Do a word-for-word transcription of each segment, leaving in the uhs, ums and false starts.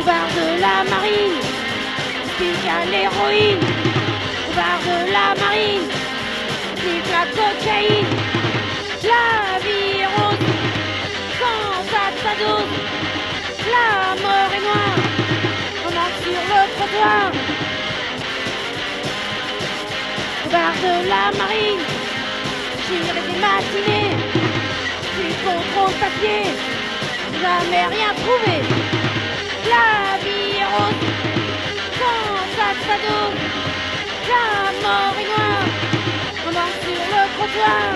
bar de la marine, pique à l'héroïne. Au bar de la marine, pique la cocaïne. La vie rose, quand à ta dose, la mort est noire, on marche sur le trottoir. Au bar de la marine, j'irai des matinées, du contrôle papier, jamais rien trouvé. La vie est rose, quand à ta dose, la mort est noire, on marche sur le trottoir.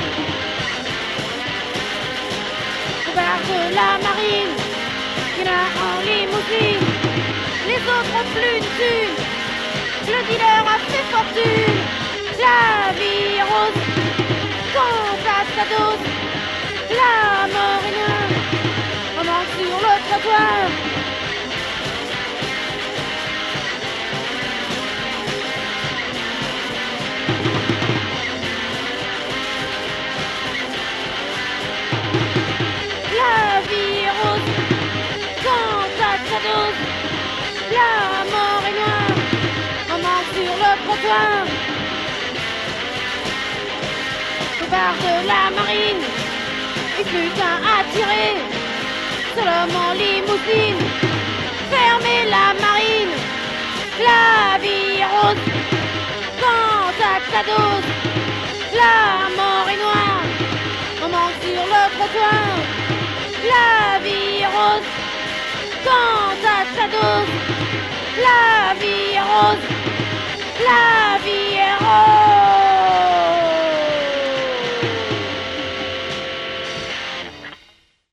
Au bar de la marine, il y en a en limousine, les autres ont plus de thunes, le dealer a fait fortune. La vie est rose, quand à ta dose, la mort est noire, on marche sur le trottoir. La vie est rose, quand à ta dose, la mort est noire, on marche sur le trottoir. Au bar de la marine, il plus qu'à attirer, seulement limousine, fermez la marine. La vie est rose, quand à ta dose, la mort est noire, on manque sur le trottoir. La vie est rose, quand à ta dose, la vie est rose, la vie